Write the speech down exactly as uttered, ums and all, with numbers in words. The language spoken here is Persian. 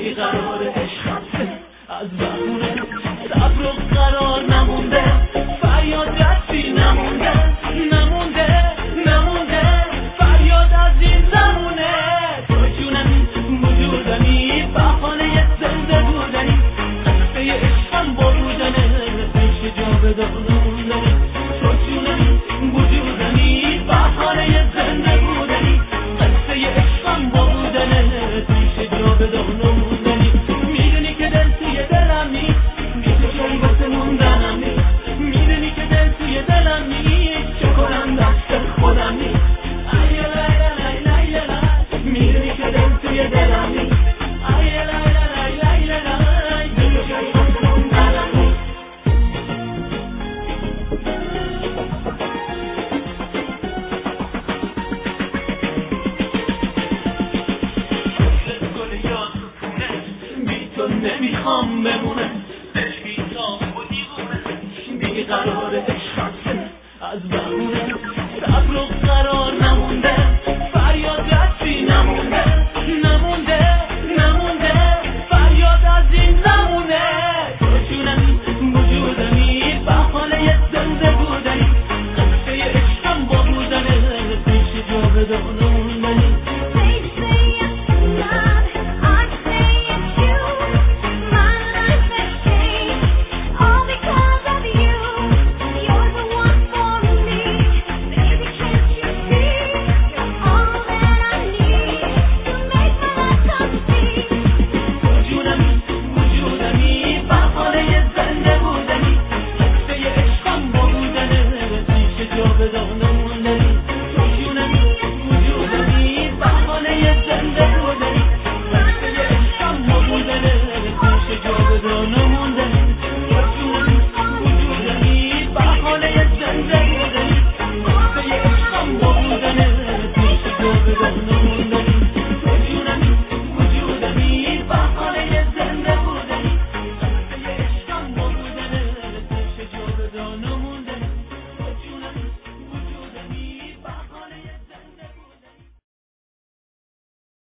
بیقرار عشقت از بخونه صبر و قرار نمونده فریاد دستی نمونده نمونده نمونده فریاد از این زمونه تو جونم وجودمی بحانه زنده بودنی قصه عشقم با بودنه پیش جاودان موندنی تو جونم وجودمی بحانه زنده بودنی قصه عشقم با بودنه پیش جاودان موندنی میدونی که دل توی دلم نیست میشه واسه موندنم نیست میدونی که دل توی دلم نیست چه کنم دست خودم نیست ای لای لای لای لای میدونی که دل توی دلم نیست ای لای لای لای لای میشه واسه موندنم نیست گل یاد بی تو نمیخوام بمونم